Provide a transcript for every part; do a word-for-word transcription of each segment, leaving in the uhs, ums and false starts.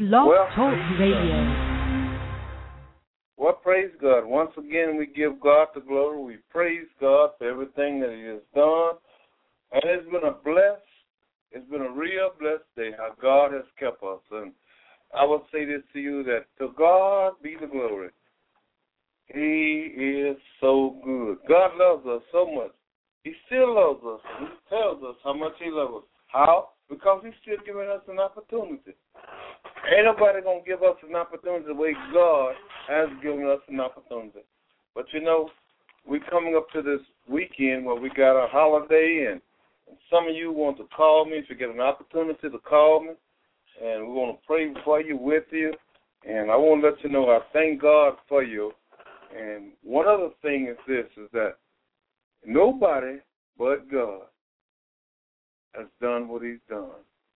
Blog Well, Talk Radio. Well, praise God. Once again, we give God the glory. We praise God for everything that He has done. And it's been a blessed, it's been a real blessed day how God has kept us. And I will say this to you, that to God be the glory. He is so good. God loves us so much. He still loves us. And He tells us how much He loves us. How? Because He's still giving us an opportunity. Ain't nobody going to give us an opportunity the way God has given us an opportunity. But, you know, we're coming up to this weekend where we got a holiday, and, and some of you want to call me if you get an opportunity to call me, and we want to pray for you, with you, and I want to let you know I thank God for you. And one other thing is this, is that nobody but God has done what He's done.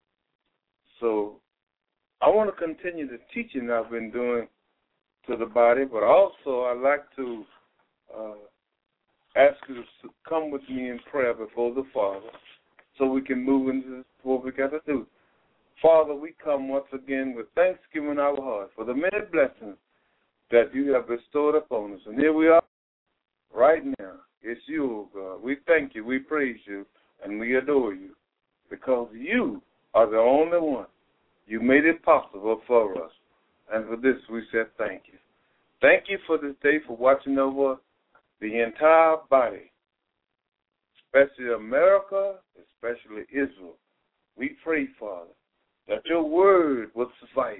So I want to continue the teaching I've been doing to the body, but also I'd like to uh, ask you to come with me in prayer before the Father so we can move into what we got to do. Father, we come once again with thanksgiving in our hearts for the many blessings that you have bestowed upon us. And here we are right now. It's you, oh God. We thank you, we praise you, and we adore you because you are the only one. You made it possible for us. And for this, we said thank you. Thank you for this day, for watching over the entire body, especially America, especially Israel. We pray, Father, that your word will suffice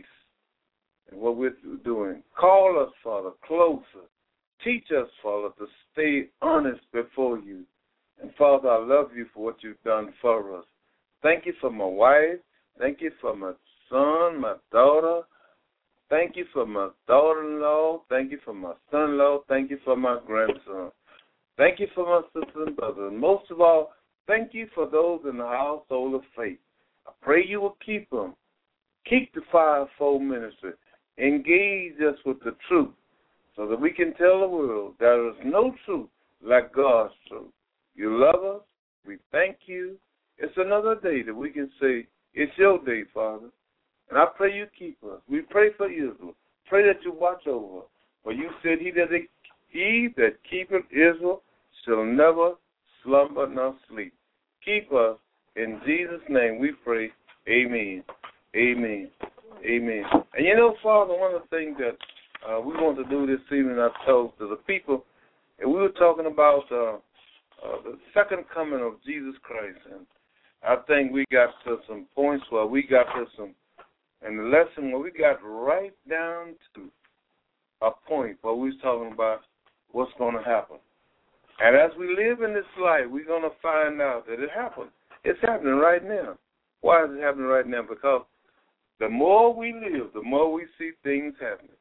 in what we're doing. Call us, Father, closer. Teach us, Father, to stay honest before you. And, Father, I love you for what you've done for us. Thank you for my wife. Thank you for my son, my daughter. Thank you for my daughter-in-law. Thank you for my son-in-law. Thank you for my grandson. Thank you for my sister and brother. And most of all, thank you for those in the household of faith. I pray you will keep them. Keep the fivefold ministry. Engage us with the truth so that we can tell the world there is no truth like God's truth. You love us. We thank you. It's another day that we can say, it's your day, Father. And I pray you keep us. We pray for Israel. Pray that you watch over us. For you said, he that, he that keepeth Israel shall never slumber nor sleep. Keep us. In Jesus' name we pray. Amen. Amen. Amen. And you know, Father, one of the things that uh, we want to do this evening, I've told to the people, and we were talking about uh, uh, the second coming of Jesus Christ. And I think we got to some points where we got to some, and the lesson where we got right down to a point where we was talking about what's going to happen. And as we live in this life, we're going to find out that it happened. It's happening right now. Why is it happening right now? Because the more we live, the more we see things happening.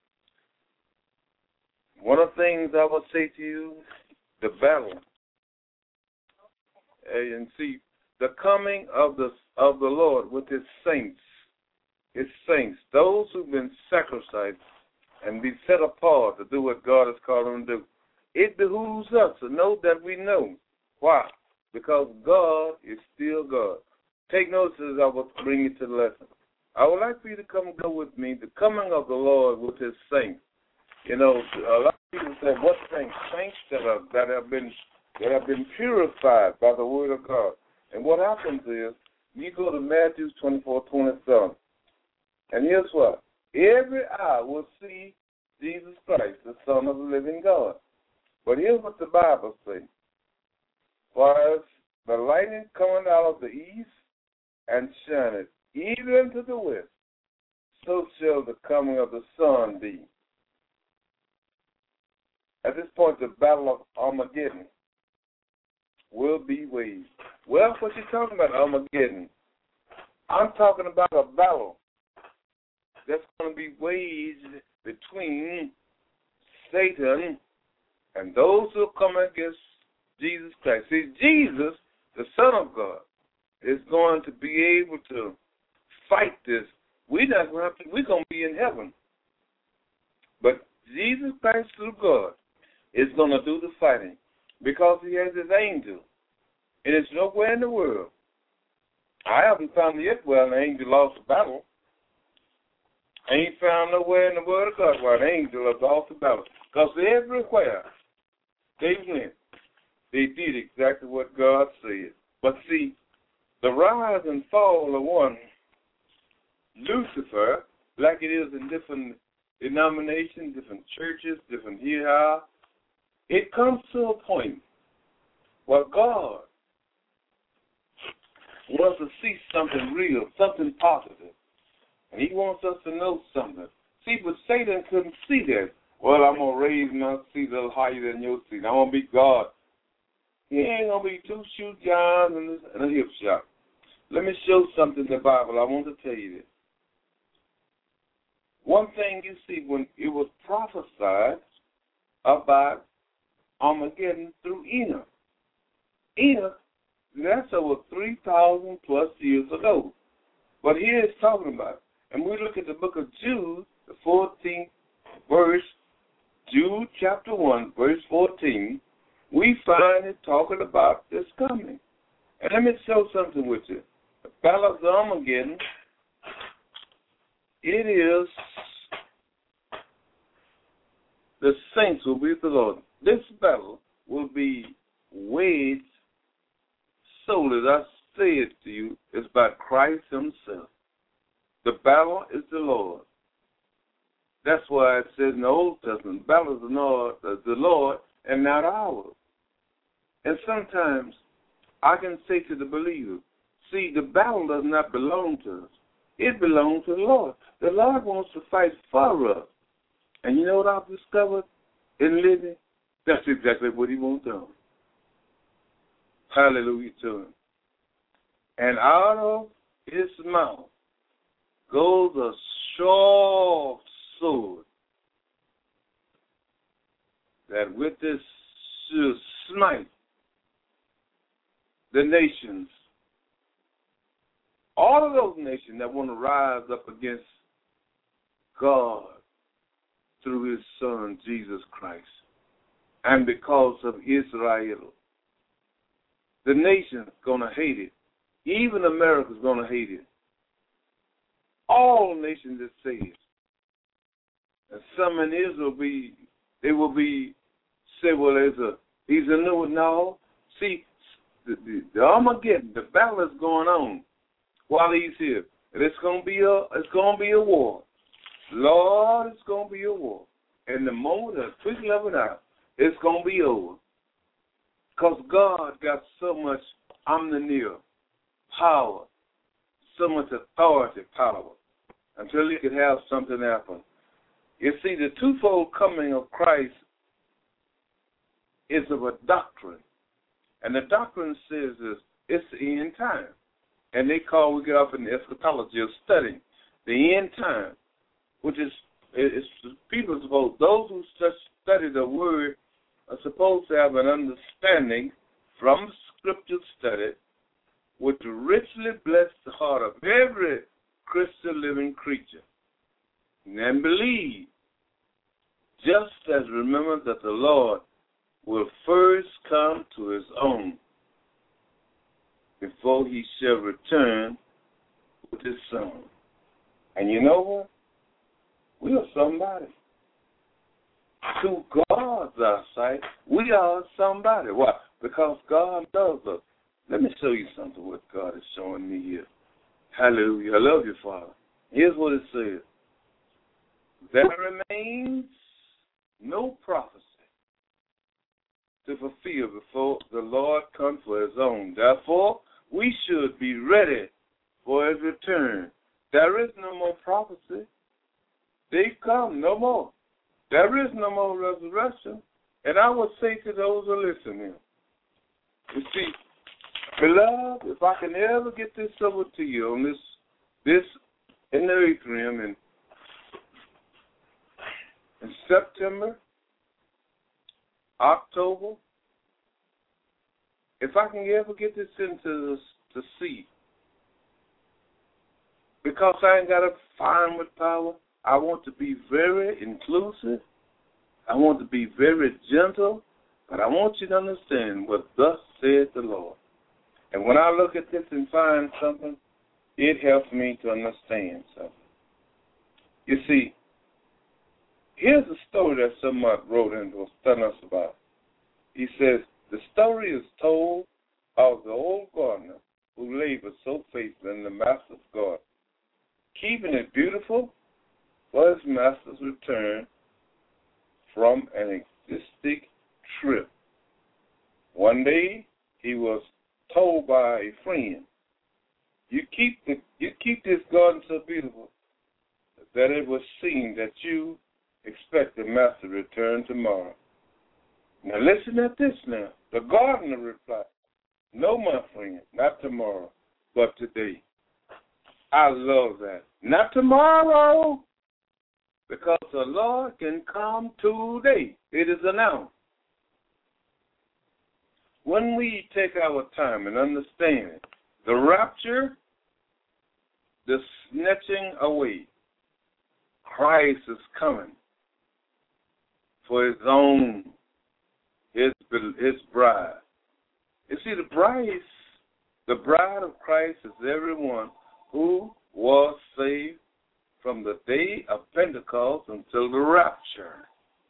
One of the things I will say to you, the battle, and see, the coming of the of the Lord with His saints, His saints, those who've been sacrificed and be set apart to do what God has called them to do. It behooves us to know that we know. Why? Because God is still God. Take notice as I will bring you to the lesson. I would like for you to come and go with me, the coming of the Lord with His saints. You know, a lot of people say, what saints? Saints that are that have been that have been purified by the Word of God. And what happens is, you go to Matthew twenty-four twenty-seven, and here's what. Every eye will see Jesus Christ, the Son of the living God. But here's what the Bible says. For as the lightning coming out of the east and shineth even to the west, so shall the coming of the Son be. At this point, the battle of Armageddon will be waged. Well, what you talking about, Armageddon? I'm talking about a battle that's going to be waged between Satan and those who come against Jesus Christ. See, Jesus, the Son of God, is going to be able to fight this. We're not going to have to, we're going to be in heaven. But Jesus Christ, through God, is going to do the fighting because He has His angel. And it's nowhere in the world. I haven't found yet where an angel lost a battle. Ain't found nowhere in the Word of God where an angel is off the balance. Because everywhere they went, they did exactly what God said. But see, the rise and fall of one, Lucifer, like it is in different denominations, different churches, different here, it comes to a point where God wants to see something real, something positive. And he wants us to know something. See, but Satan couldn't see that. Well, I'm going to raise my seat a little higher than your seat. I'm going to be God. He ain't going to be two shoe johns and a, and a hip shot. Let me show something in the Bible. I want to tell you this. One thing you see, when it was prophesied about Armageddon through Enoch. Enoch, that's over three thousand plus years ago. But here it's talking about, and we look at the book of Jude, the fourteenth verse, Jude chapter one, verse fourteen, we find it talking about this coming. And let me show something with you. The Battle of Armageddon, it is the saints will be with the Lord. This battle will be waged solely, as I say it to you, is by Christ himself. The battle is the Lord. That's why it says in the Old Testament, the battle is the Lord, the Lord and not ours. And sometimes I can say to the believer, see, the battle does not belong to us. It belongs to the Lord. The Lord wants to fight for us. And you know what I've discovered in living? That's exactly what he wants done. Hallelujah to him. And out of his mouth goes a sharp sword that with this should smite the nations, all of those nations that want to rise up against God through his Son, Jesus Christ. And because of Israel, the nation's going to hate it. Even America's going to hate it. All nations that say it. And some in Israel be, they will be, say, well, there's a, he's a new one. No. See, the, the, the Armageddon, the battle is going on while he's here. And it's going to be a, it's going to be a war. Lord, it's going to be a war. And the moment of the twinkling of an eye, it's going to be over. Because God got so much omnipotent power, so much authority power, until he could have something happen. You see, the twofold coming of Christ is of a doctrine. And the doctrine says this, it's the end time. And they call, we get off in the eschatology of studying the end time, which is, is people are supposed, those who study the word are supposed to have an understanding from scripture study which richly bless the heart of every Christian living creature. And believe, just as remember that the Lord will first come to his own before he shall return with his Son. And you know what? We are somebody. To God's eyesight, we are somebody. Why? Because God loves us. Let me show you something what God is showing me here. Hallelujah. I love you, Father. Here's what it says. There remains no prophecy to fulfill before the Lord comes for his own. Therefore, we should be ready for his return. There is no more prophecy. They've come, no more. There is no more resurrection. And I would say to those who are listening, you see, beloved, if I can ever get this over to you on this, this in the earth realm in, in September, October, if I can ever get this into the, the sea, because I ain't got to find with power, I want to be very inclusive. I want to be very gentle. But I want you to understand what thus saith the Lord. And when I look at this and find something, it helps me to understand something. You see, here's a story that someone wrote and was telling us about. He says, the story is told of the old gardener who labored so faithfully in the master's garden, keeping it beautiful for his master's return from an exotic trip. One day, he was told by a friend, you keep the you keep this garden so beautiful that it was seen that you expect the master to return tomorrow. Now listen at this now. The gardener replied, no, my friend, not tomorrow, but today. I love that. Not tomorrow, because the Lord can come today. It is announced. When we take our time and understand it, the rapture, the snatching away, Christ is coming for his own, his, his bride. You see, the bride, the bride of Christ is everyone who was saved from the day of Pentecost until the rapture.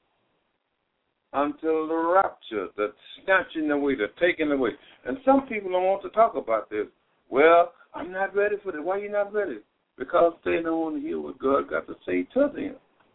Until the rapture, the snatching away, the taking away. And some people don't want to talk about this. Well, I'm not ready for this. Why are you not ready? Because they don't want to hear what God got to say to them.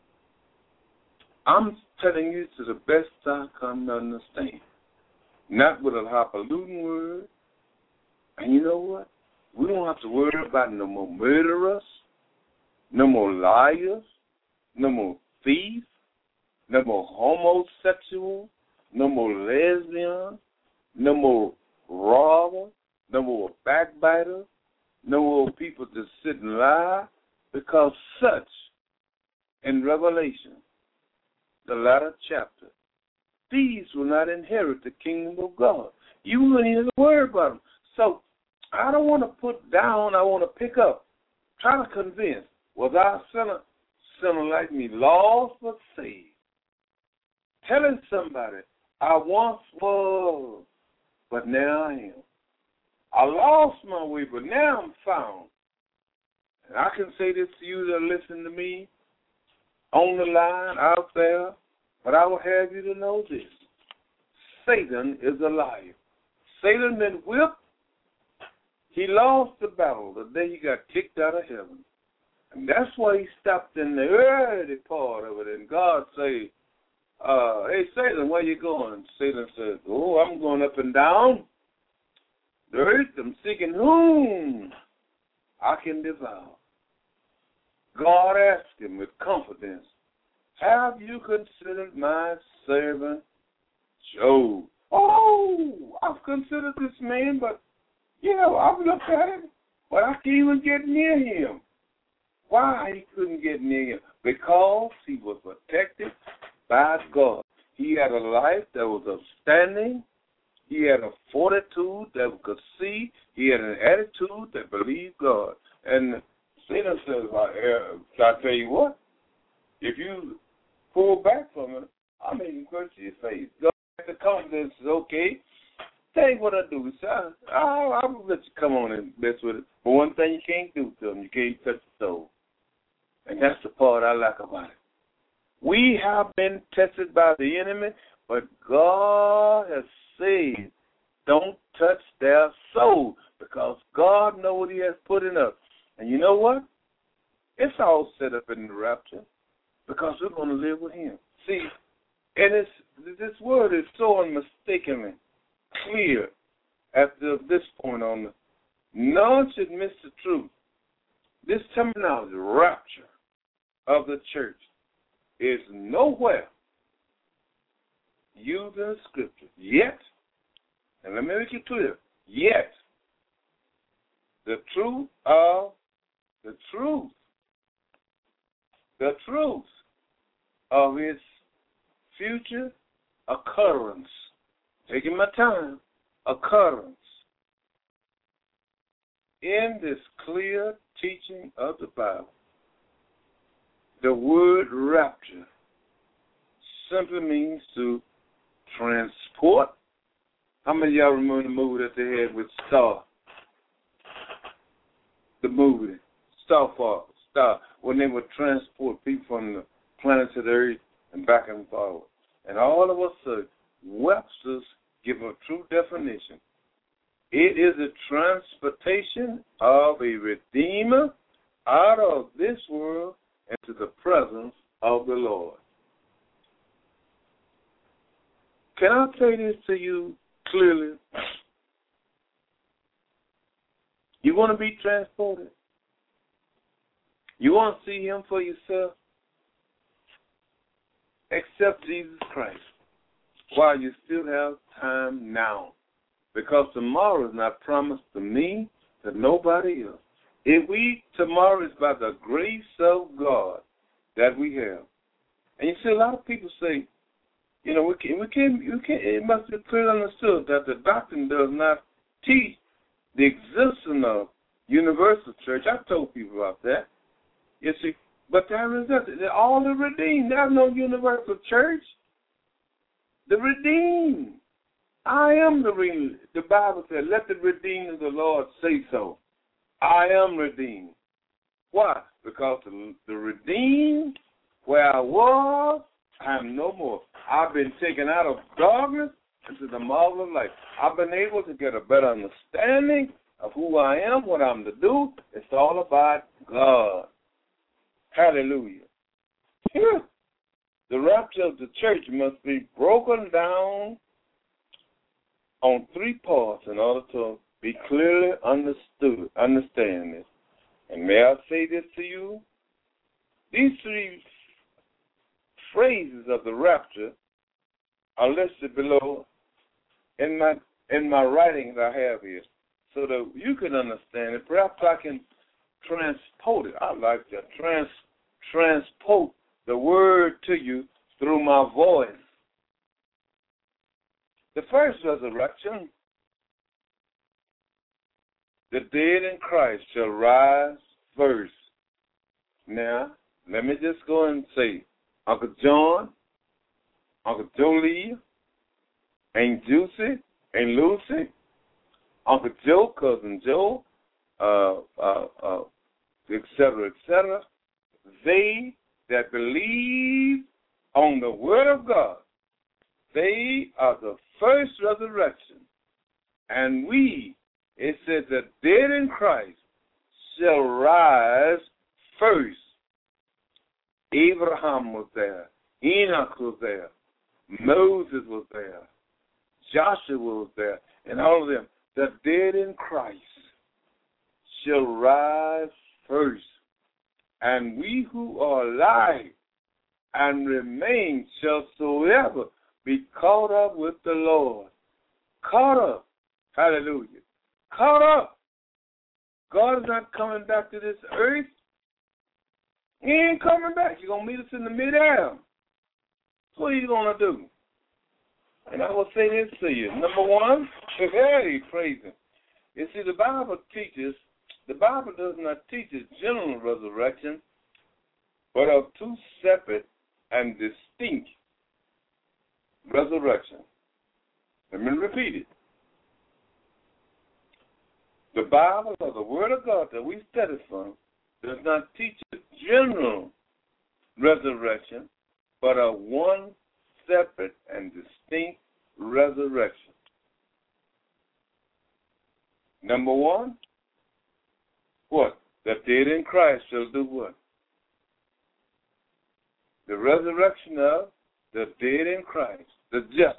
I'm telling you to the best I can understand. Not with a highfalutin word. And you know what? We don't have to worry about no more murderers, no more liars, no more thieves, no more homosexuals, no more lesbians, no more robbers, no more backbiters, no more people that sit and lie, because such, in Revelation, the latter chapter, these will not inherit the kingdom of God. You wouldn't even worry about them. So I don't want to put down, I want to pick up, try to convince, was I a sinner, sinner like me, lost but saved? Telling somebody, I once was, but now I am. I lost my way, but now I'm found. And I can say this to you that listen to me on the line, out there, but I will have you to know this. Satan is a liar. Satan been whipped. He lost the battle the day he got kicked out of heaven. And that's why he stopped in the early part of it. And God say, uh, hey, Satan, where you going? Satan says, oh, I'm going up and down the earth. I'm seeking whom I can devour. God asked him with confidence, have you considered my servant Job? Oh, I've considered this man, but, you know, I've looked at him, but I can't even get near him. Why he couldn't get near him? Because he was protected by God. He had a life that was upstanding. He had a fortitude that could see. He had an attitude that believed God. And Satan says, I tell you what, if you pull back from it, I'm making curse to your face. God has the confidence, okay. Tell you what I do. So I, I, I'll let you come on and mess with it. But one thing you can't do to them, you can't touch the soul. And that's the part I like about it. We have been tested by the enemy, but God has said, don't touch their soul, because God knows what he has put in us. And you know what? It's all set up in the rapture, because we're going to live with him. See, and it's, this word is so unmistakably clear at the, this point on the, none should miss the truth. This terminology, rapture of the church, is nowhere used in the scripture. Yet, and let me make it clear, yet, the truth of the truth, the truth of its future occurrence, taking my time, occurrence, in this clear teaching of the Bible. The word rapture simply means to transport. How many of y'all remember the movie that they had with Star? The movie, Starfall, Star, when they would transport people from the planet to the earth and back and forward. And all of a sudden, Webster's give a true definition. It is a transportation of a redeemer out of this world into the presence of the Lord. Can I say this to you clearly? You want to be transported? You want to see him for yourself? Accept Jesus Christ while you still have time now. Because tomorrow is not promised to me, to nobody else. If we, tomorrow is by the grace of God that we have. And you see, a lot of people say, you know, we can't, we can't, we can't, it must be clearly understood that the doctrine does not teach the existence of universal church. I've told people about that. You see, but there is nothing. They're all the redeemed. There's no universal church. The redeemed. I am the redeemed. The Bible said, let the redeemed of the Lord say so. I am redeemed. Why? Because the, the redeemed, where I was, I am no more. I've been taken out of darkness into the marvel of light. I've been able to get a better understanding of who I am, what I'm to do. It's all about God. Hallelujah. Yeah. The rapture of the church must be broken down on three parts in order to be clearly understood, understand this. And may I say this to you? These three phrases of the rapture are listed below in my in my writing that I have here, so that you can understand it. Perhaps I can transport it. I like to trans transport the word to you through my voice. The first resurrection, the dead in Christ shall rise first. Now, let me just go and say, Uncle John, Uncle Jolie, Aunt Juicy, Aunt Lucy, Uncle Joe, Cousin Joe, uh, uh, uh, et cetera, et cetera. They that believe on the Word of God, they are the first resurrection. And we, it says that dead in Christ shall rise first. Abraham was there. Enoch was there. Moses was there. Joshua was there. And all of them. The dead in Christ shall rise first. And we who are alive and remain shall soever be caught up with the Lord. Caught up. Hallelujah. Caught up. God is not coming back to this earth. He ain't coming back. He's going to meet us in the midair. What are you going to do? And I will say this to you. Number one, hey, praise him. You see, the Bible teaches, the Bible does not teach a general resurrection, but of two separate and distinct resurrections. Let me repeat it. The Bible, or the Word of God that we study from, does not teach a general resurrection, but a one separate and distinct resurrection. Number one, what? The dead in Christ shall do what? The resurrection of the dead in Christ, the just,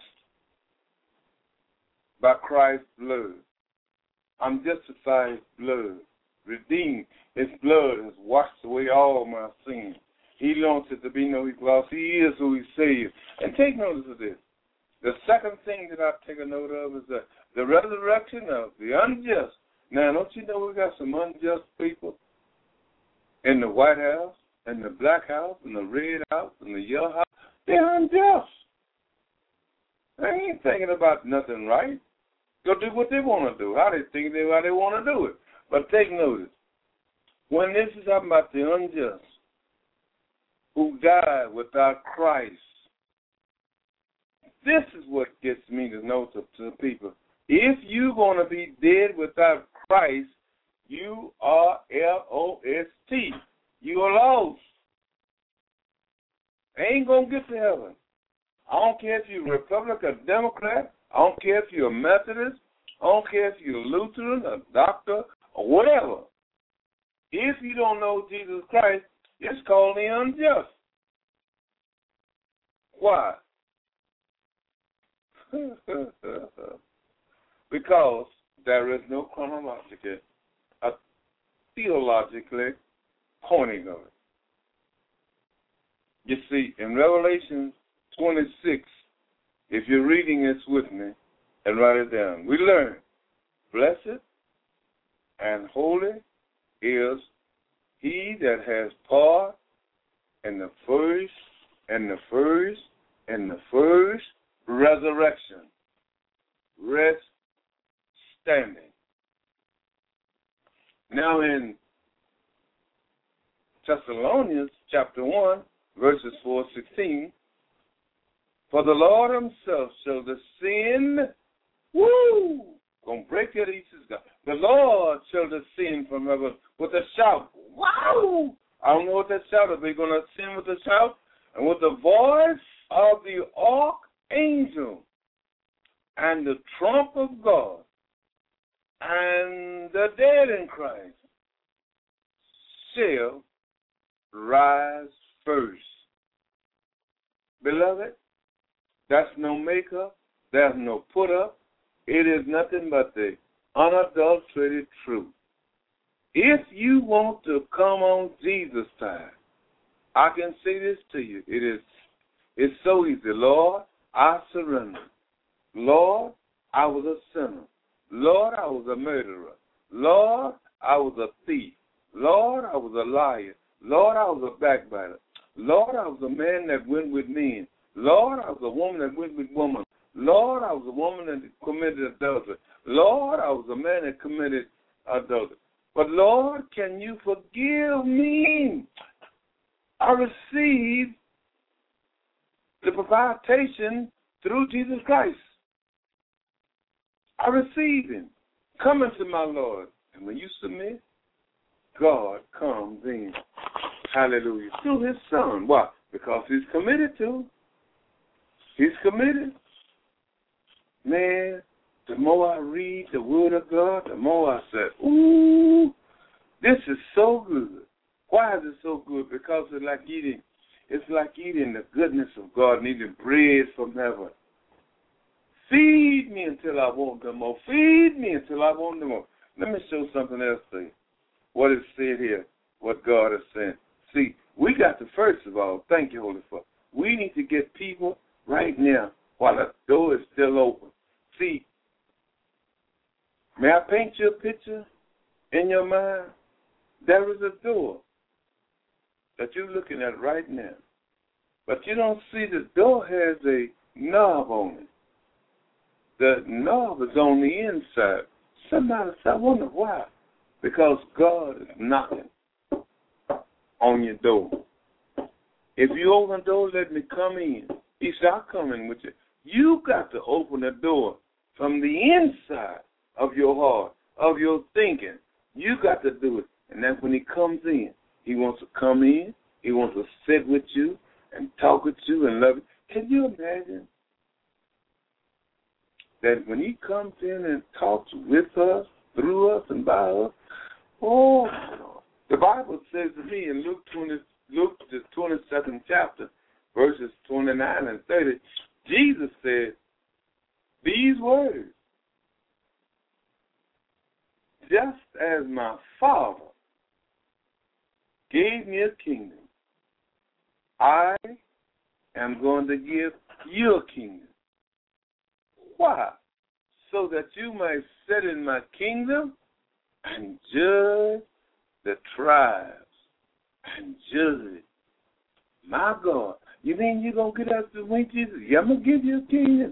by Christ's blood. I'm justified blood, redeemed. His blood has washed away all my sins. He wants it to be no loss. He is who he says. And take notice of this. The second thing that I take a note of is the, the resurrection of the unjust. Now, don't you know we got some unjust people in the White House, in the Black House, in the Red House, in the Yellow House? They're unjust. They ain't thinking about nothing right. Go do what they want to do. How they think they how they want to do it. But take notice. When this is talking about the unjust who died without Christ, this is what gets me to know to, to the people. If you're going to be dead without Christ, you are L O S T. you are lost. Ain't going to get to heaven. I don't care if you're Republican or Democrat. I don't care if you're a Methodist. I don't care if you're Lutheran, a doctor, or whatever. If you don't know Jesus Christ, it's called the unjust. Why? Because there is no chronological, a theologically pointing of it. You see, in Revelation twenty-six, if you're reading this with me and write it down, we learn, blessed and holy is he that has part in the first and the first and the first resurrection, rest standing. Now in Thessalonians chapter one, verses four to sixteen, for the Lord himself shall descend, woo, gonna break your ears, God. The Lord shall descend from heaven with a shout, wow. I don't know what that shout is, but he's gonna ascend with a shout, and with the voice of the archangel, and the trump of God, and the dead in Christ shall rise first. Beloved, that's no makeup, there's no put up. It is nothing but the unadulterated truth. If you want to come on Jesus' side, I can say this to you. It is it's so easy. Lord, I surrender. Lord, I was a sinner. Lord, I was a murderer. Lord, I was a thief. Lord, I was a liar. Lord, I was a backbiter. Lord, I was a man that went with men. Lord, I was a woman that went with women. Lord, I was a woman that committed adultery. Lord, I was a man that committed adultery. But Lord, can you forgive me? I received the propitiation through Jesus Christ. I receive him. Come into my Lord. And when you submit, God comes in. Hallelujah. Through his son. Why? Because he's committed to. He's committed. Man, the more I read the word of God, the more I say, ooh, this is so good. Why is it so good? Because it's like eating, it's like eating the goodness of God and eating bread from heaven. Feed me until I want no more. Feed me until I want no more. Let me show something else to you. What is said here, what God is saying. See, we got to, first of all, thank you, Holy Father. We need to get people right now while the door is still open. See, may I paint you a picture in your mind? There is a door that you're looking at right now. But you don't see the door has a knob on it. The knob is on the inside. Somebody said, I wonder why. Because God is knocking on your door. If you open the door, let me come in. He said, I'll come in with you. You got to open the door from the inside of your heart, of your thinking. You got to do it. And then when he comes in, he wants to come in. He wants to sit with you and talk with you and love you. Can you imagine that when he comes in and talks with us, through us, and by us? Oh, the Bible says to me in Luke twenty, Luke the twenty-second chapter, verses twenty-nine and thirty, Jesus said these words, just as my Father gave me a kingdom, I am going to give you a kingdom. Why? So that you may sit in my kingdom and judge the tribes and judge. My God, you mean you're going to get up to meet Jesus? Yeah, I'm going to give you a kingdom.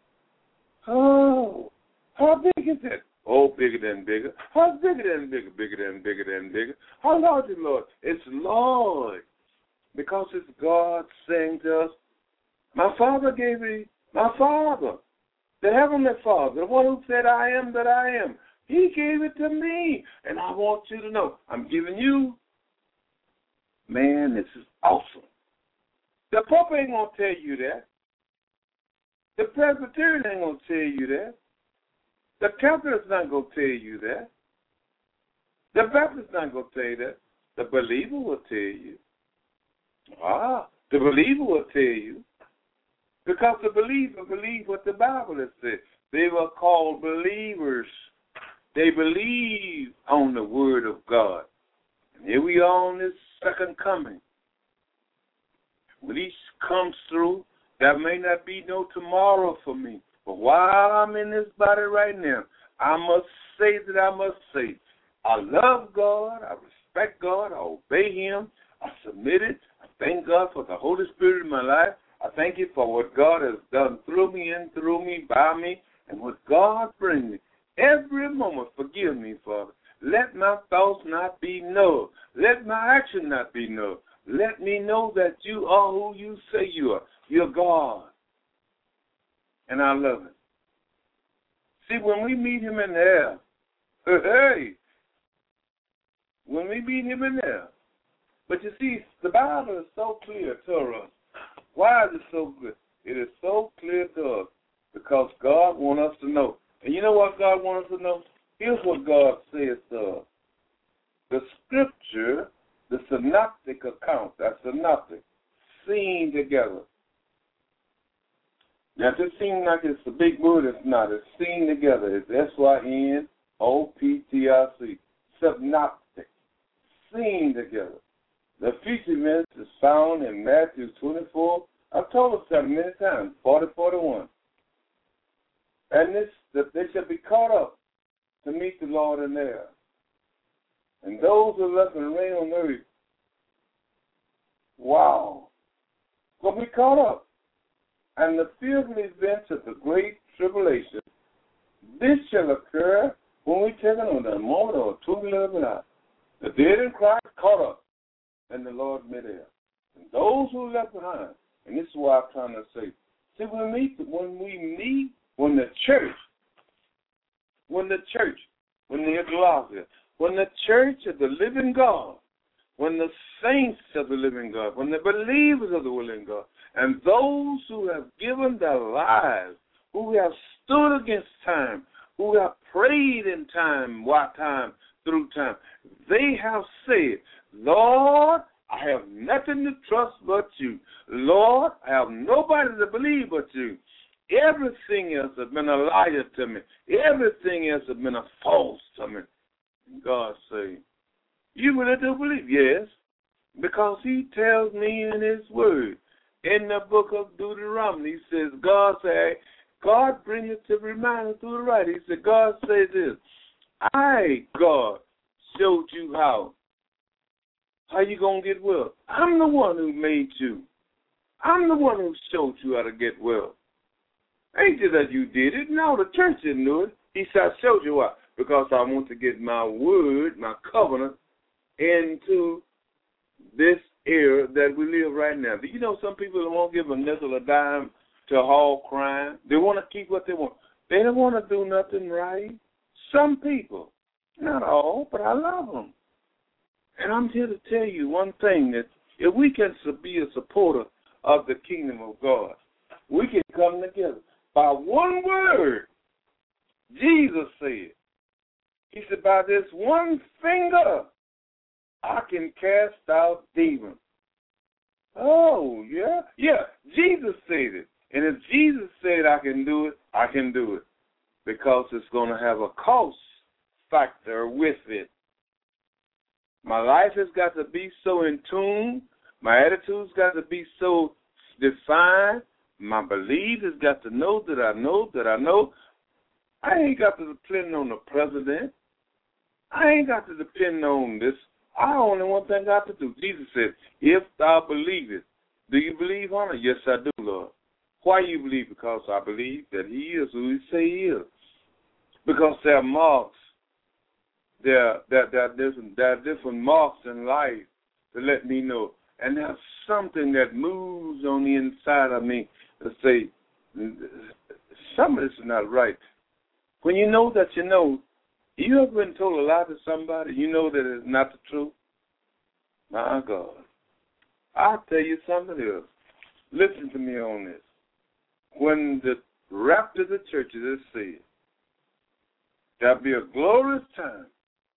Oh, how big is it? Oh, bigger than bigger. How bigger than bigger, bigger than bigger than bigger? How large is Lord? It's Lord. Because it's God saying to us, my Father gave me, my Father, the Heavenly Father, the one who said I am that I am. He gave it to me. And I want you to know, I'm giving you Man, this is awesome. The Pope ain't going to tell you that. The Presbyterian ain't going to tell you that. The Catholic's not going to tell you that. The Baptist's not going to tell you that. The believer will tell you. Ah, the believer will tell you. Because the believer believes what the Bible has said. They were called believers. They believe on the word of God. And here we are on this second coming. When he comes through, there may not be no tomorrow for me. But while I'm in this body right now, I must say that I must say, I love God, I respect God, I obey him, I submit it. I thank God for the Holy Spirit in my life. I thank you for what God has done through me and through me, by me, and what God brings me. Every moment, forgive me, Father. Let my thoughts not be null. Let my action not be null. Let me know that you are who you say you are. You're God. And I love it. See, when we meet him in the air, hey, when we meet him in there, but you see, the Bible is so clear to us. Why is it so clear? It is so clear to us because God wants us to know. And you know what God wants us to know? Here's what God says to us. The scripture, the synoptic account, that's synoptic, seen together. Now, this seems like it's a big word. It's not. It's seen together. It's S Y N O P T I C. Synoptic. Seen together. The future events is found in Matthew twenty-four. I've told us that many times, forty, forty-one. And this, that they shall be caught up to meet the Lord in there. And those who left and reign on earth, wow, will be caught up. And the fearful events of the great tribulation, this shall occur when we take it on a moment or two eleven hours. The dead in Christ caught up, and the Lord midair. And those who left behind, and this is what I'm trying to say. See, when we meet, when we meet, when the church, when the church, when the ecclesia, when the church of the living God, when the saints of the living God, when the believers of the living God, and those who have given their lives, who have stood against time, who have prayed in time, what time, through time, they have said, Lord, I have nothing to trust but you. Lord, I have nobody to believe but you. Everything else has been a liar to me. Everything else has been a false to me. God say, you really do believe? Yes, because he tells me in his word, in the book of Deuteronomy, he says, God say, God bring it to remind us through the right. He said, God says this, I, God, showed you how. How you going to get well? I'm the one who made you. I'm the one who showed you how to get well. Ain't it that you did it? No, the church didn't do it. He said, I showed you why. Because I want to get my word, my covenant, into this era that we live right now. Do you know some people don't want to give a nickel or dime to haul crime? They want to keep what they want. They don't want to do nothing right. Some people, not all, but I love them. And I'm here to tell you one thing, that if we can be a supporter of the kingdom of God, we can come together. By one word, Jesus said, he said, by this one finger, I can cast out demons. Oh, yeah? Yeah, Jesus said it. And if Jesus said I can do it, I can do it. Because it's going to have a cost factor with it. My life has got to be so in tune. My attitude's got to be so defined. My belief has got to know that I know that I know. I ain't got to depend on the president. I ain't got to depend on this. I only one thing I got to do. Jesus said, if thou believe it. Do you believe on it? Yes, I do, Lord. Why you believe? Because I believe that he is who he say he is. Because there are marks. There, there, there, are different, there are different marks in life to let me know. And there's something that moves on the inside of me to say, some of this is not right. When you know that you know, you ever been told a lie to somebody, you know that it's not the truth? My God. I'll tell you something else. Listen to me on this. When the rapture of the churches is said, there'll be a glorious time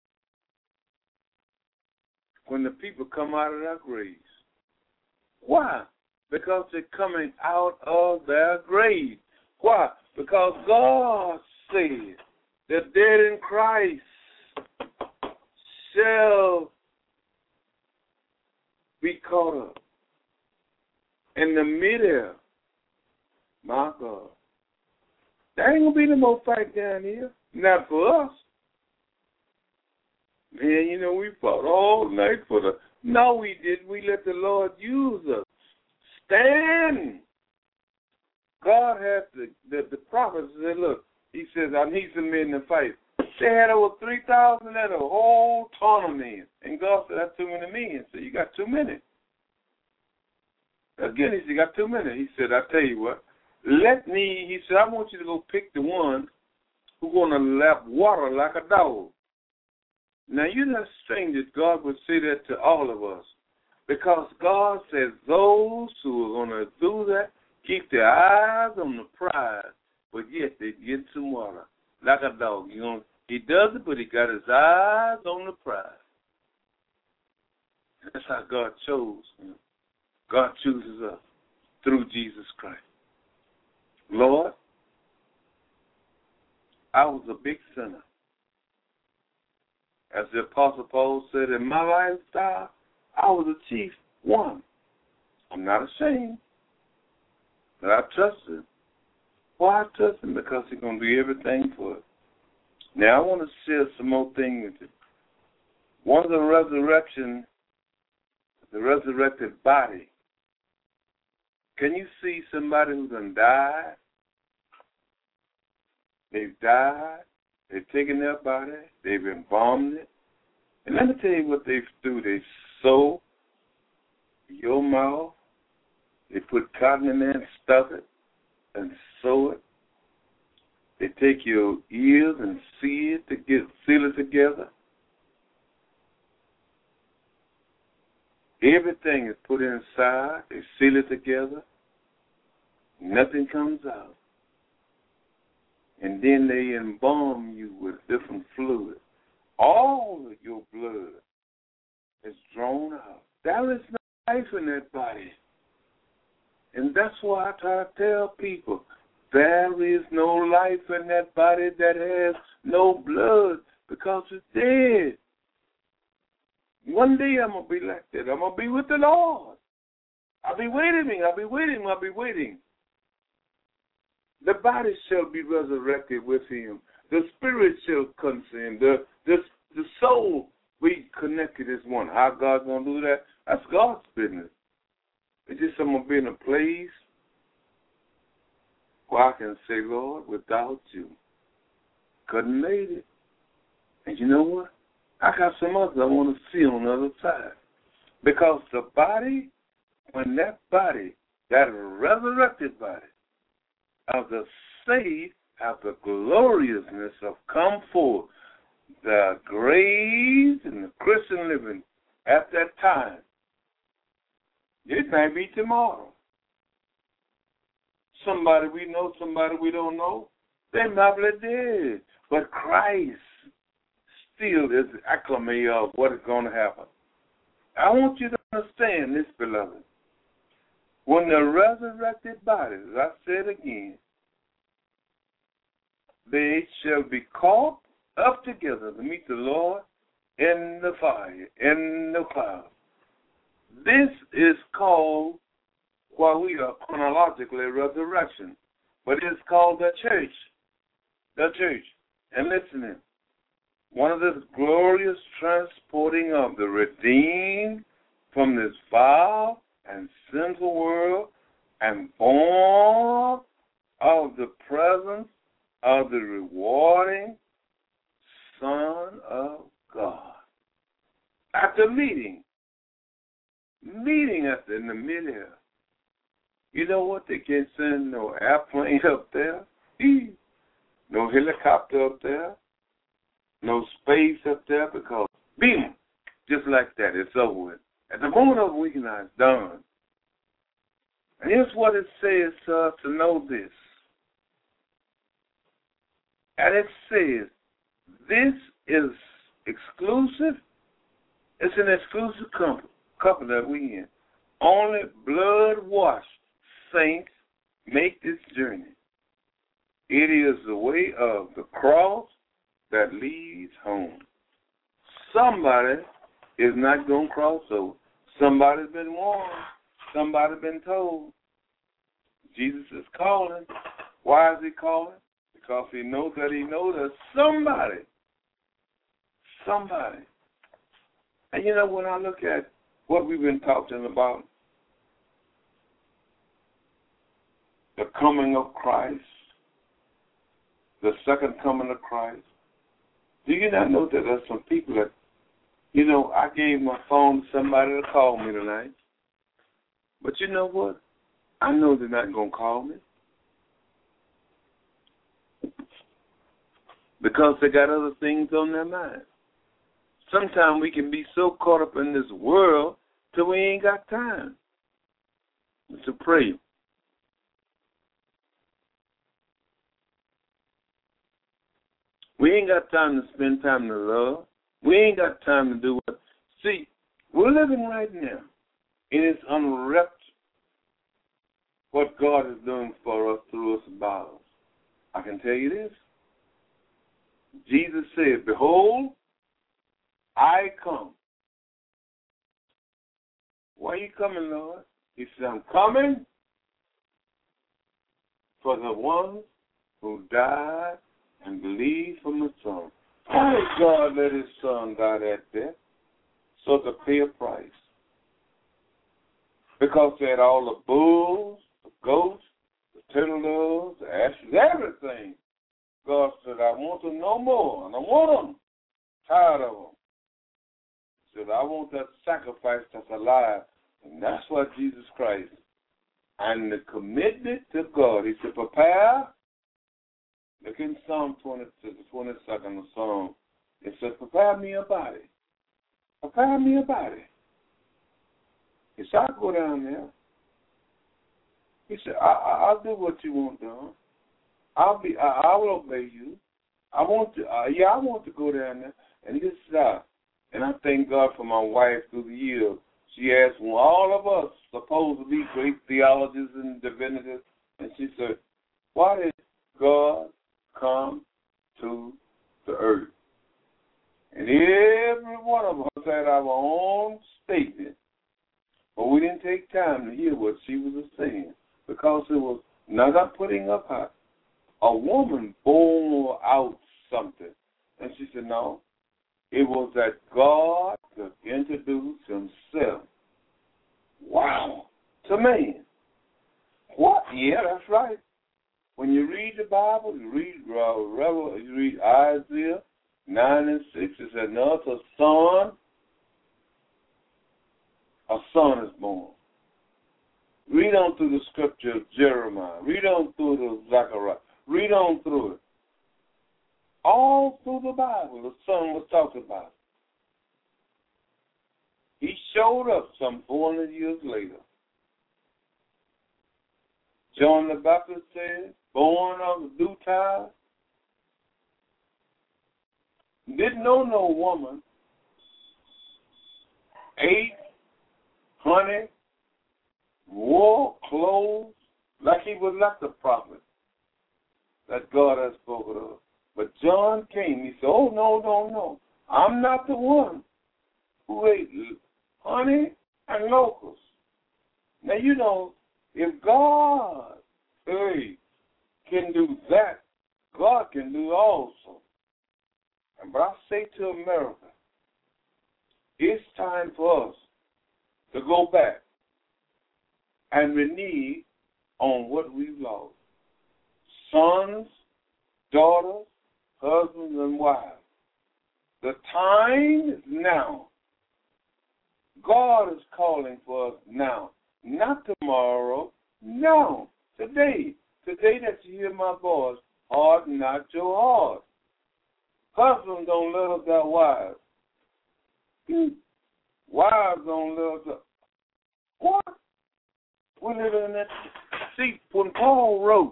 when the people come out of their graves. Why? Because they're coming out of their grave. Why? Because God said the dead in Christ shall be caught up in the midair. My God. There ain't going to be no more fight down here. Not for us. Man, you know, we fought all night for the... No, we didn't. We let the Lord use us. Stand. God had the, the, the prophets said, look, he says, I need some men to fight. They had over three thousand and a whole ton of men. And God said, that's too many men. So you got too many. Again, he said, you got too many. He said, I tell you what, let me, he said, I want you to go pick the one who's going to lap water like a dog. Now, you're not strange that God would say that to all of us. Because God says those who are going to do that, keep their eyes on the prize, but yet they get some water like a dog. You know, he does it, but he got his eyes on the prize. That's how God chose. God chooses us through Jesus Christ. Lord, I was a big sinner. As the Apostle Paul said, in my lifestyle, I was a chief one. I'm not ashamed, but I trust him. Why I trust him? Because he's going to do everything for us. Now, I want to share some more things with you. One of the resurrection, the resurrected body. Can you see somebody who's done died? They've died. They've taken their body. They've embalmed it. And let me tell you what they do. They sew your mouth. They put cotton in there and stuff it and sew it. They take your ears and see it to get seal it together. Everything is put inside. They seal it together. Nothing comes out. And then they embalm you with different fluids. All of your blood is drawn out. There is no life in that body. And that's why I try to tell people, there is no life in that body that has no blood because it's dead. One day I'm going to be like that. I'm going to be with the Lord. I'll be waiting. I'll be waiting. I'll be waiting. The body shall be resurrected with him. The spirit shall consent. The, the, the soul be connected as one. How God's going to do that? That's God's business. It's just I'm going to be in a place where I can say, Lord, without you, couldn't made it. And you know what? I got some others I want to see on the other side. Because the body, when that body, that resurrected body of the saved, have the gloriousness of come forth, the graves and the Christian living at that time. It may be tomorrow. Somebody we know, somebody we don't know, they might be dead. But Christ still is acclimate of what is going to happen. I want you to understand this, beloved. When the resurrected bodies, as I said again, they shall be caught up together to meet the Lord in the fire, in the cloud. This is called, what we are chronologically, resurrection. But it's called the church. The church. And listen, one of the glorious transporting of the redeemed from this vile and sinful world and born of the presence of the rewarding Son of God. After meeting, meeting at the, in the midair, you know what? They can't send no airplane up there, no helicopter up there, no space up there, because, boom, just like that, it's over with. At the moment of weakness is done. And here's what it says to us to know this. And it says, this is exclusive. It's an exclusive couple, couple that we in. Only blood-washed saints make this journey. It is the way of the cross that leads home. Somebody is not going to cross over. Somebody's been warned. Somebody's been told. Jesus is calling. Why is he calling? Because he knows that he knows that somebody, somebody. And you know, when I look at what we've been talking about, the coming of Christ, the second coming of Christ, do you not know that there's some people that, you know, I gave my phone to somebody to call me tonight. But you know what? I know they're not going to call me. Because they got other things on their mind. Sometimes we can be so caught up in this world till we ain't got time to pray. We ain't got time to spend time to love. We ain't got time to do what. See, we're living right now. It is unwrapped what God is doing for us through us about us. I can tell you this. Jesus said, behold, I come. Why are you coming, Lord? He said, I'm coming for the ones who died and believed from the Son. Why did God let his Son die that death? So to pay a price. Because they had all the bulls, the goats, the turtle doves, the ashes, everything. God said, I want them no more, and I want them. Tired of them. He said, I want that sacrifice that's alive. And that's what Jesus Christ. And the commitment to God. He said, prepare. Look in Psalm twenty, the twenty-second Psalm. It says, prepare me a body. Prepare me a body. He said, I'll go down there. He said, I, I, I'll do what you want done. I'll be, I, I will obey you. I want to, uh, yeah, I want to go down there. And he said, uh, and I thank God for my wife through the years. She asked, well, all of us supposed to be great theologians and divinities. And she said, why did God come to the earth? And every one of us had our own statement. But we didn't take time to hear what she was saying. Because it was not putting up her. A woman bore out something. And she said, no. It was that God could introduce himself. Wow. To man. What? Yeah, that's right. When you read the Bible, you read uh, Revel, you read Isaiah nine and six, it said, no, it's a son. A son is born. Read on through the scripture of Jeremiah. Read on through the Zechariah. Read on through it. All through the Bible, the son was talked about. He showed up some four hundred years later. John the Baptist said, born of the due time. Didn't know no woman. Ate honey, wore clothes, like he was not the prophet that God has spoken of. But John came. He said, oh, no, no, no. I'm not the one who ate honey and locusts. Now, you know, if God, hey, can do that, God can do also. And but I say to America, it's time for us to go back and renege on what we've lost. Sons, daughters, husbands, and wives. The time is now. God is calling for us now. Not tomorrow, now. Today. Today that you hear my voice, harden not your heart. Husbands don't let up their wives. Wives don't love the what? We live in that. See, when Paul wrote,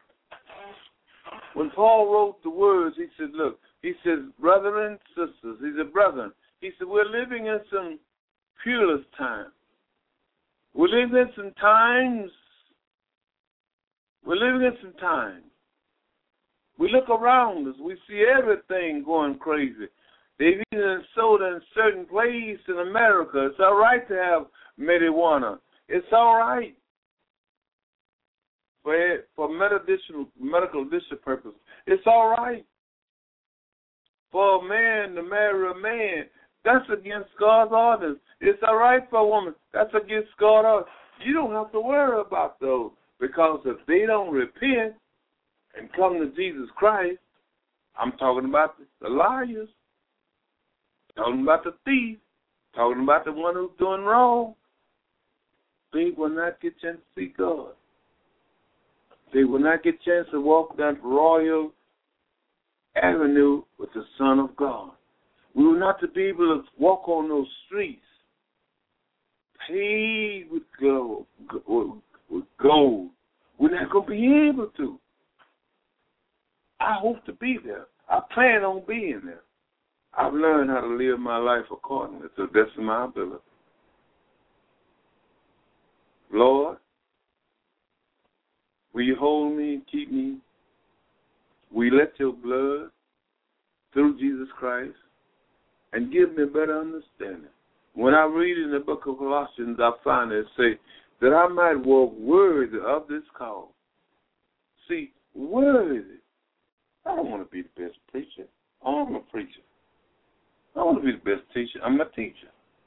when Paul wrote the words, he said, look, he says, brethren and sisters, he said, brethren, he said, we're living in some peerless times. We're living in some times, we're living in some times. We look around us, we see everything going crazy. They've even sold in certain places in America. It's all right to have marijuana. It's all right for for medical medical purposes. It's all right for a man to marry a man. That's against God's orders. It's all right for a woman. That's against God's orders. You don't have to worry about those, because if they don't repent and come to Jesus Christ, I'm talking about the liars, talking about the thief, talking about the one who's doing wrong, they will not get a chance to see God. They will not get a chance to walk that royal avenue with the Son of God. We will not be able to walk on those streets paved with gold. With gold. We're not going to be able to. I hope to be there. I plan on being there. I've learned how to live my life accordingly to the best of my ability. Lord, will you hold me and keep me? Will you let your blood through Jesus Christ and give me a better understanding? When I read in the book of Colossians, I find it say that I might walk worthy of this call. See, worthy. I don't want to be the best preacher. I'm a preacher. I want to be the best teacher. I'm a teacher.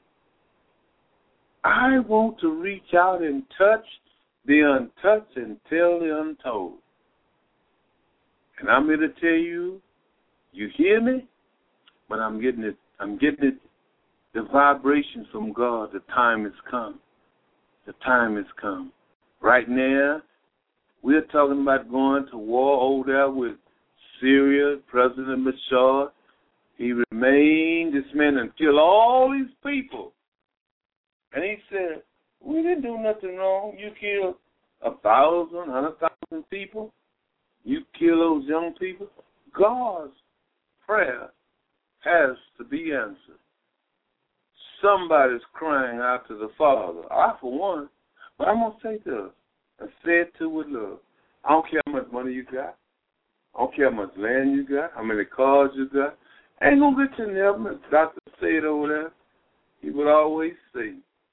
I want to reach out and touch the untouched and tell the untold. And I'm here to tell you, you hear me? But I'm getting it, I'm getting it, the vibration from God. The time has come. The time has come. Right now, we're talking about going to war over there with Syria, President Bashar. He remained this man and killed all these people. And he said, we didn't do nothing wrong. You killed a thousand, hundred thousand people. You kill those young people. God's prayer has to be answered. Somebody's crying out to the Father. I, for one, but I'm going to say this, and say it too with love. I don't care how much money you got. I don't care how much land you got, how many cars you got. I ain't going to get you in heaven. As Doctor said over there, he would always say,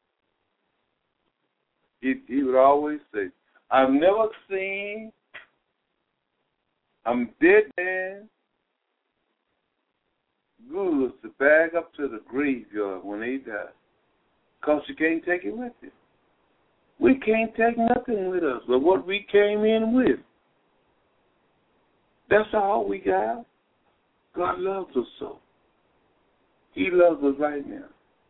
he, he would always say, I've never seen a dead man goods to bag up to the graveyard when they die, because you can't take it with you. We can't take nothing with us but what we came in with. That's all we got. God loves us so. He loves us right now.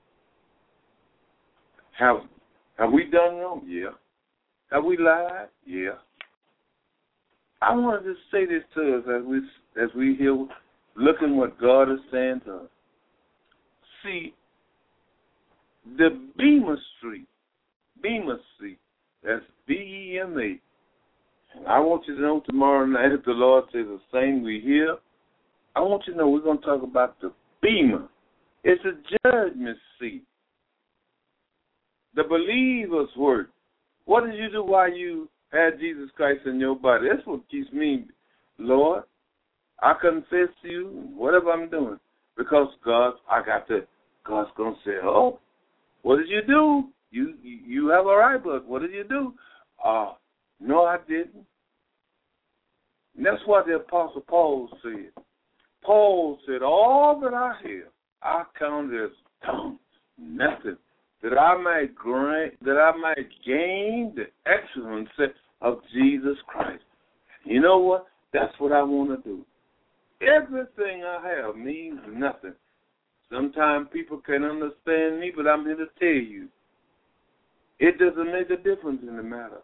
Have, have we done wrong? Yeah. Have we lied? Yeah. I wanted to say this to us as we as we hear looking what God is saying to us. See, the Bema Street, Bema Street, that's B E M A. And I want you to know tomorrow night, if the Lord says the same we hear, I want you to know we're going to talk about the Bema. It's a judgment seat. The believer's work. What did you do while you had Jesus Christ in your body? That's what keeps me, Lord. I confess to you whatever I'm doing, because God, I got to. God's gonna say, "Oh, what did you do? You you have a right book. What did you do?" Uh, no, I didn't. And that's what the Apostle Paul said. Paul said, "All that I have, I count as dung, nothing, that I might grant, that I might gain the excellency of Jesus Christ." You know what? That's what I want to do. Everything I have means nothing. Sometimes people can't understand me, but I'm here to tell you, it doesn't make a difference in the matter.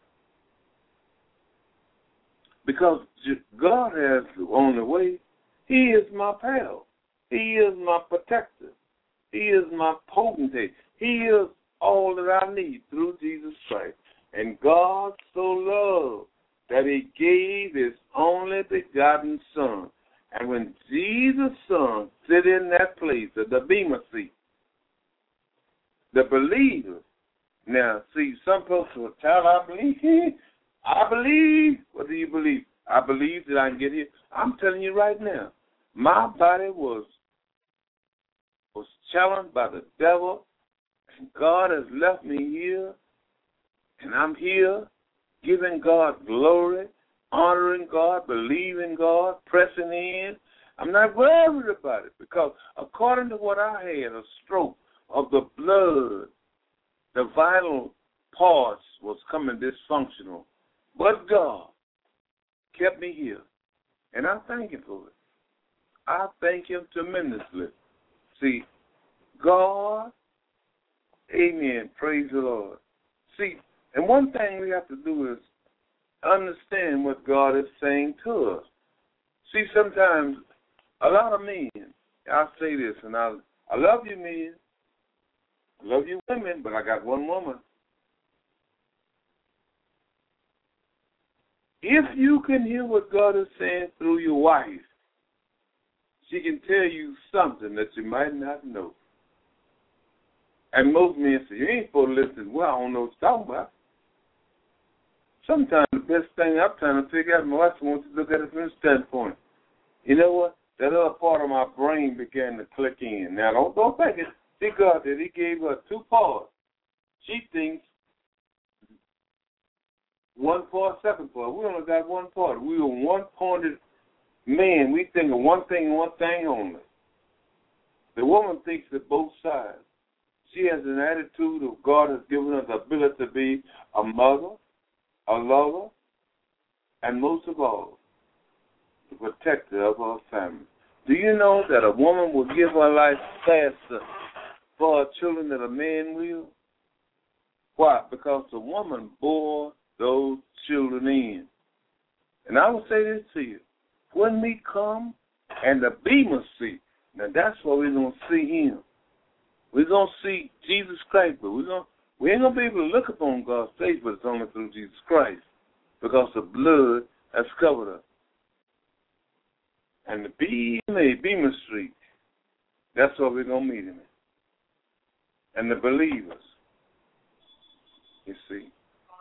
Because God has on the way, He is my pal. He is my protector. He is my potentate. He is all that I need through Jesus Christ. And God so loved that he gave his only begotten Son. And when Jesus' Son sit in that place of the Bema seat, the believers, now, see, some folks will tell, I believe, I believe. What do you believe? I believe that I can get here. I'm telling you right now, my body was was challenged by the devil, and God has left me here, and I'm here giving God glory, honoring God, believing God, pressing in. I'm not worried about it because according to what I had, a stroke of the blood, the vital parts was coming dysfunctional. But God kept me here, and I thank him for it. I thank him tremendously. See, God, amen, praise the Lord. See, and one thing we have to do is understand what God is saying to us. See, sometimes a lot of men, I'll say this, and I I love you men, I love you women, but I got one woman. If you can hear what God is saying through your wife, she can tell you something that you might not know. And most men say, you ain't supposed to listen. Well, I don't know what you're talking about. Sometimes the best thing I'm trying to figure out, my wife wants to look at it from this standpoint. You know what? That other part of my brain began to click in. Now, don't, don't think it. See, God did. He gave her two parts. She thinks one part, second part. We only got one part. We were one-pointed men. We think of one thing and one thing only. The woman thinks of both sides. She has an attitude of God has given her the ability to be a mother, a lover, and most of all, the protector of her family. Do you know that a woman will give her life faster for her children than a man will? Why? Because the woman bore those children in. And I will say this to you. When we come and the Bema seat, now that's where we're going to see him. We're going to see Jesus Christ, but we're going we ain't going to be able to look upon God's face, but it's only through Jesus Christ because the blood has covered us. And the Bema, Bema Street, that's where we're going to meet him. And the believers, you see.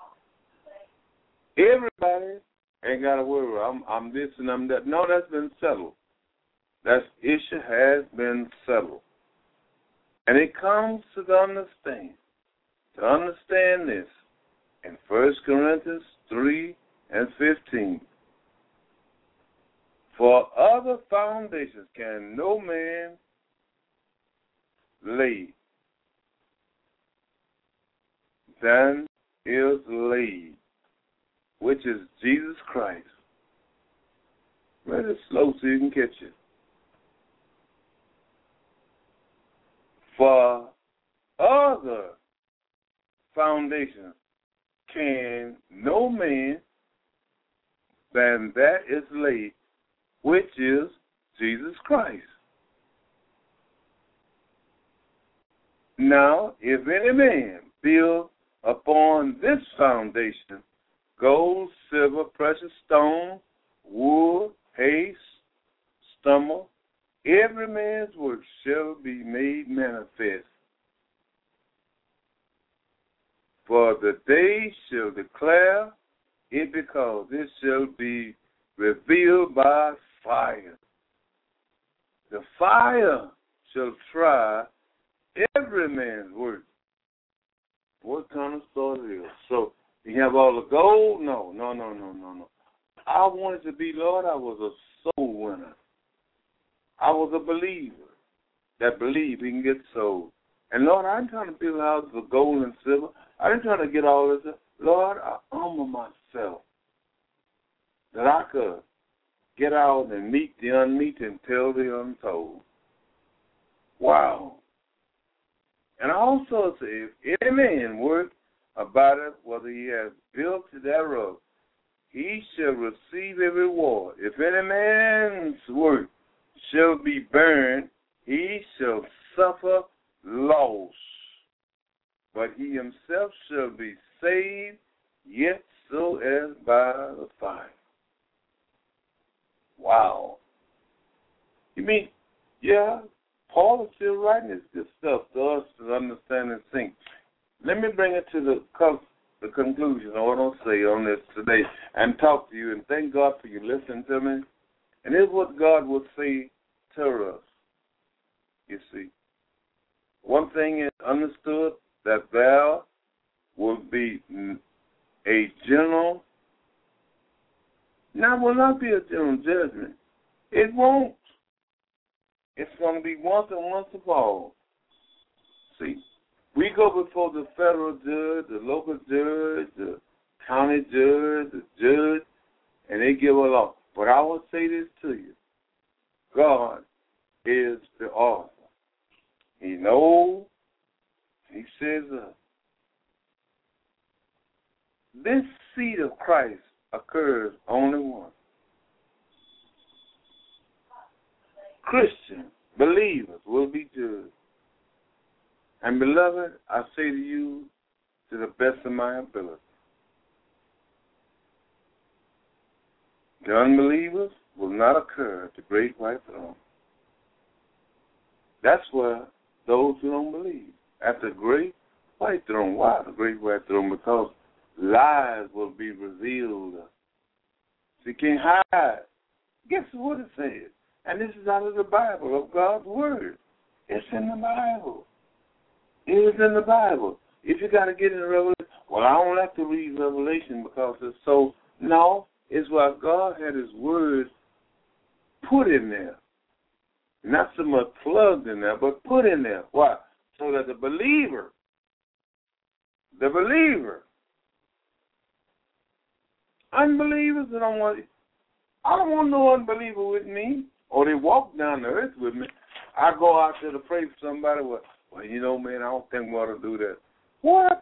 Everybody ain't got to worry. I'm, I'm this and I'm that. No, that's been settled. That issue has been settled. And it comes to the understand, to understand this in First Corinthians three and fifteen. For other foundations can no man lay than is laid, which is Jesus Christ. Read it slow so you can catch it. For other foundations can no man than that is laid, which is Jesus Christ. Now, if any man build upon this foundation gold, silver, precious stone, wood, hay, stubble, every man's work shall be made manifest. For the day shall declare it, because it shall be revealed by fire. The fire shall try every man's work. What kind of thought it is? So, you have all the gold? No, no, no, no, no, no. I wanted to be, Lord, I was a soul winner. I was a believer that believed he can get sold. And, Lord, I didn't try to build houses of gold and silver. I didn't try to get all this. Lord, I humble myself that I could get out and meet the unmeet and tell the untold. Wow. And I also say, if any man work about it, whether he has built thereof, he shall receive a reward. If any man's work shall be burned, he shall suffer loss. but he himself shall be saved, yet so as by the fire. Wow. You mean, yeah, Paul is still writing this good stuff to us to understand and think. Let me bring it to the, the conclusion, or what I'll say on this today, and talk to you, and thank God for you listening to me. And here's what God would say to us, you see. One thing is understood, that there will be a general, now will not be a general judgment. It won't. It's going to be once and once for all. See, we go before the federal judge, the local judge, the county judge, the judge, and they give a law. But I will say this to you. God is the author. He knows. He says, uh, this seed of Christ occurs only once. Christian believers will be judged. And beloved, I say to you, to the best of my ability, the unbelievers will not occur at the great white throne. That's where those who don't believe, at the great white throne. Why the great white throne? Because lies will be revealed. So you can't hide. Guess what it says? And this is out of the Bible, of God's Word. It's in the Bible. It is in the Bible. If you got to get in Revelation, well, I don't like to read Revelation because it's so, no, it's what God had His Word put in there. Not so much plugged in there, but put in there. Why? So that the believer, the believer, unbelievers, I don't want, I don't want no unbeliever with me, or they walk down the earth with me. I go out there to pray for somebody. Well, well, you know, man, I don't think we ought to do that. What?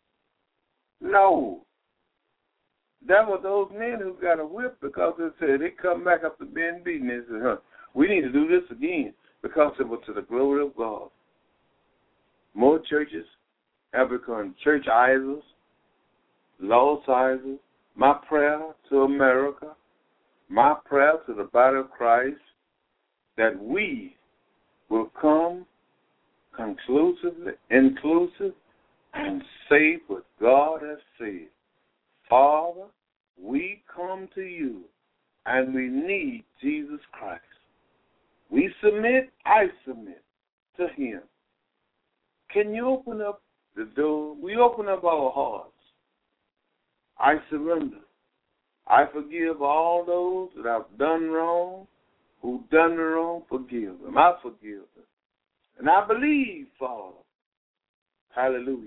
No. That was those men who got a whip because they said they come back after being beaten. They said, huh, we need to do this again because it was to the glory of God. More churches have become church idols, lost idols. My prayer to America, my prayer to the body of Christ, that we will come conclusively, inclusive, and say what God has said. Father, we come to you, and we need Jesus Christ. We submit, I submit to Him. Can you open up the door? We open up our hearts. I surrender. I forgive all those that have done wrong, who've done the wrong, forgive them. I forgive them. And I believe, Father, hallelujah,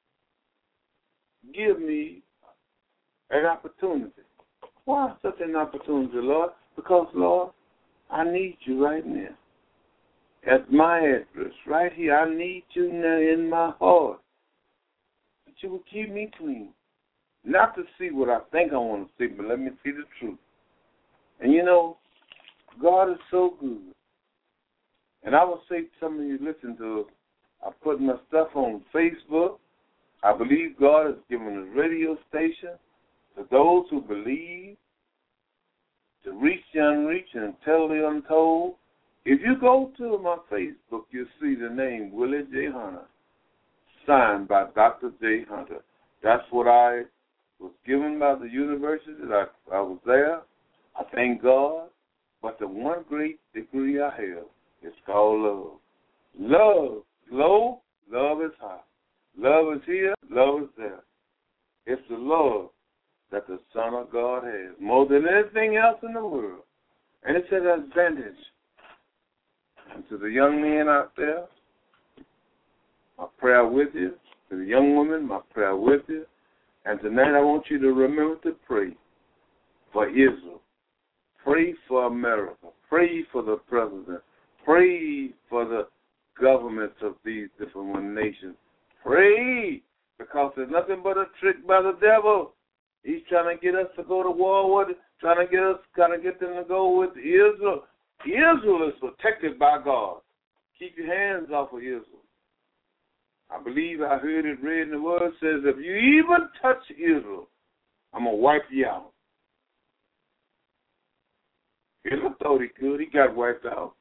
give me an opportunity. Why such an opportunity, Lord? Because, Lord, I need you right now. At my address, right here, I need you now in my heart. That you will keep me clean. Not to see what I think I want to see, but let me see the truth. And you know, God is so good. And I will say to some of you listen to, I put my stuff on Facebook. I believe God has given a radio station to those who believe, to reach the unreached and tell the untold. If you go to my Facebook, you'll see the name Willie J. Hunter, signed by Doctor J. Hunter. That's what I was given by the university. I, I was there. I thank God. But the one great degree I have is called love. Love, low, love is high. Love is here, love is there. It's the love that the Son of God has, more than anything else in the world. And it's an advantage. And to the young men out there, my prayer with you. To the young women, my prayer with you. And tonight I want you to remember to pray for Israel. Pray for America. Pray for the president. Pray for the governments of these different nations. Pray, because there's nothing but a trick by the devil. He's trying to get us to go to war with it, trying to get us, trying to get them to go with Israel. Israel is protected by God. Keep your hands off of Israel. I believe I heard it read in the word, says, if you even touch Israel, I'm going to wipe you out. Israel thought he could. He got wiped out.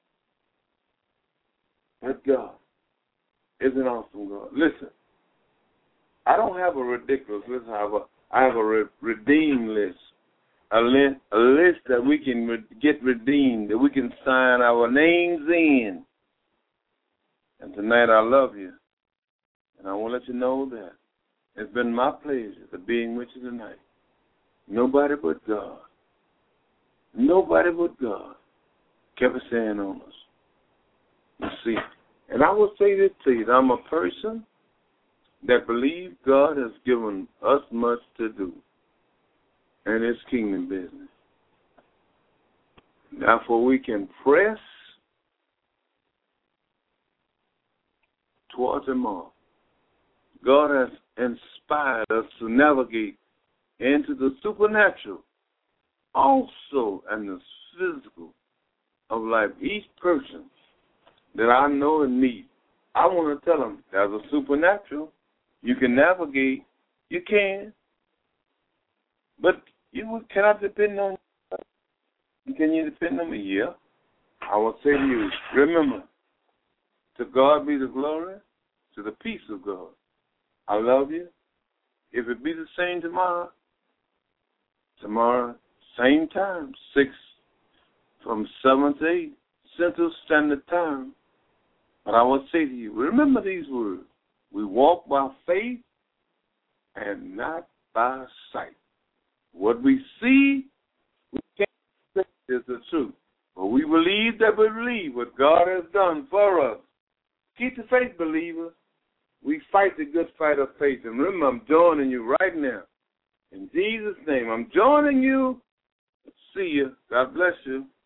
But God is an awesome God. Listen, I don't have a ridiculous list. I have a, I have a re- redeemed list, a, li- a list that we can re- get redeemed, that we can sign our names in. And tonight I love you. And I want to let you know that it's been my pleasure to being with you tonight. Nobody but God. Nobody but God kept his hand on us. You see, and I will say this to you, that I'm a person that believes God has given us much to do in his kingdom business. Therefore, we can press towards him all. God has inspired us to navigate into the supernatural, also and the physical of life. Each person that I know and meet, I want to tell them there's a supernatural. You can navigate. You can. But you cannot depend on you. Can you depend on me? Yeah. I will say to you, remember, to God be the glory, to the peace of God. I love you. If it be the same tomorrow, tomorrow, same time, six, from seven to eight, Central Standard Time. But I will say to you, remember these words. We walk by faith and not by sight. What we see, we can't say is the truth. But we believe that we believe what God has done for us. Keep the faith, believers. We fight the good fight of faith. And remember, I'm joining you right now. In Jesus' name, I'm joining you. See you. God bless you.